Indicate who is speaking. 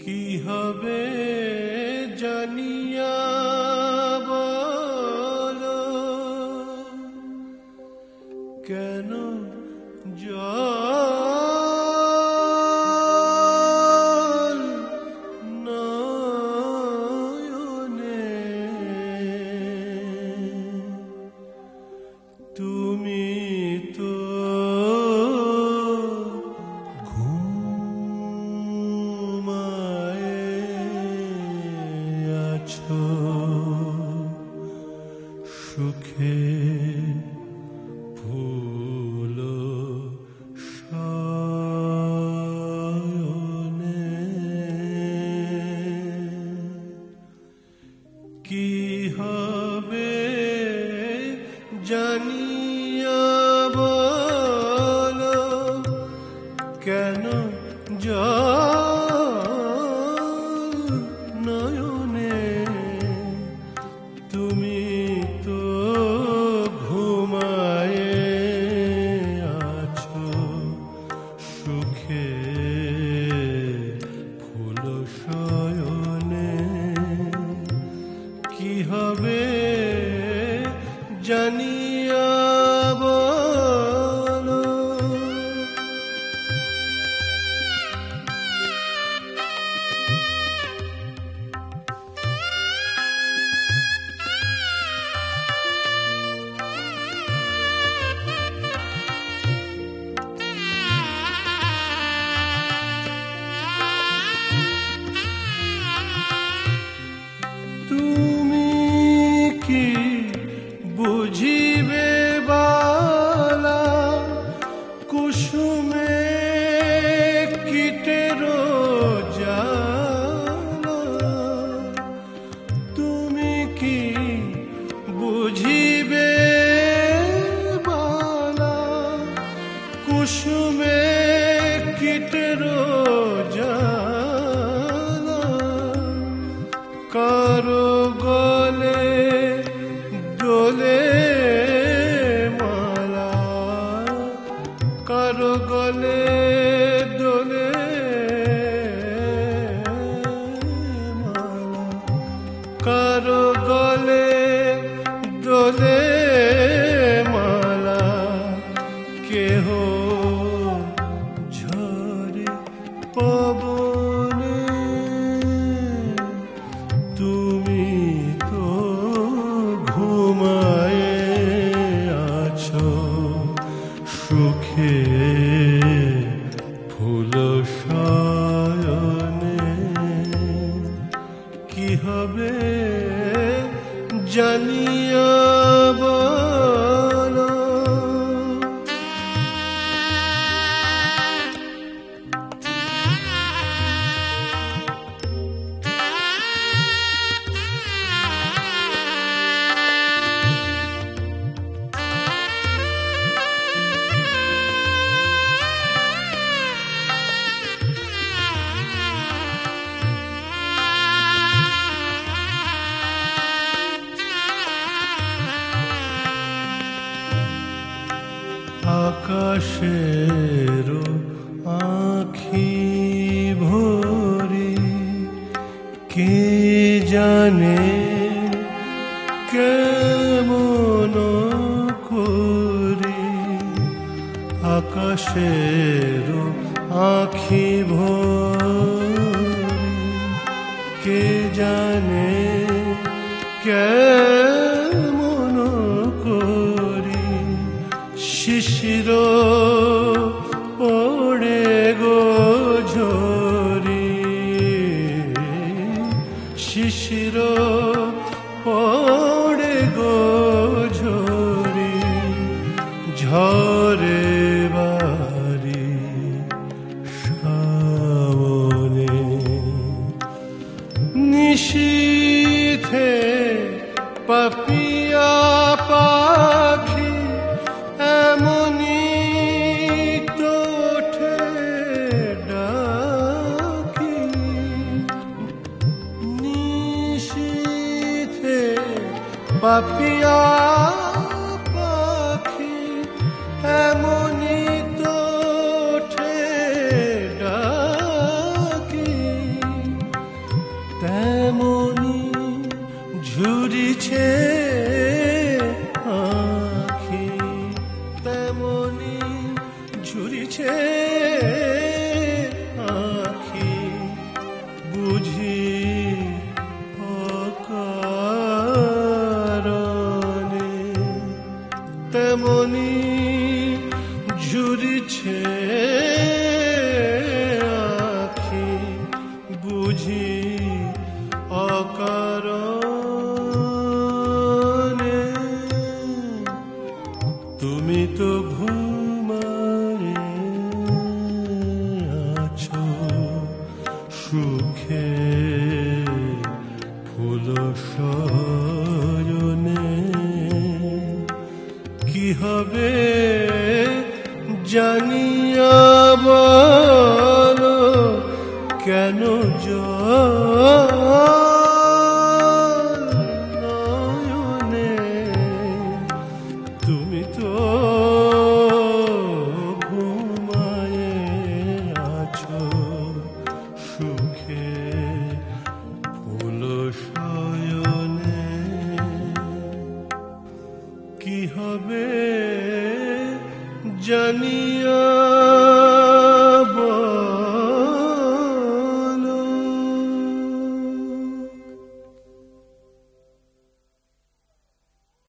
Speaker 1: কি হবে জানিয়া বলো, কেন জল নয়নে তুমি তো সুখে ফুল শয়নে কি হবে জানিয়া বলো, কেন নয়নে তুমি তো ঘুমায়ে আছো সুখে ফুল শয়নে কি হবে জানিয়া বলো। তুমি কি বুঝিবে বালা কুসুমে কীটের জ্বালা, তুমি কি বুঝিবে বালা কুসুমে কীটের জ্বালা, কারো গলে দোলে মালা, কারো গলে দোলে মালা, কারো গলে দোলে মালা, কেহ ঝরে পবনে তুমি তো ঘুমায়ে আছো সুখে ফুল শয়নে কি হবে জানিয়া বলো। আকাশের আঁখি ভরি কে জানে কেমন করে, আকাশের আঁখি ভরি কে জানে কেমন করি, শিশির পড়ে গো ঝরি, শিশির পড়ে গো ঝরি, ঝরে বাড়ি শ্রাবণে নিশীথে পাপিয়া পাখি এমনি তো ওঠে ডাকি, নিশীথে পাপিয়া পাখি এমনি তো ওঠে ডাকি, সুখে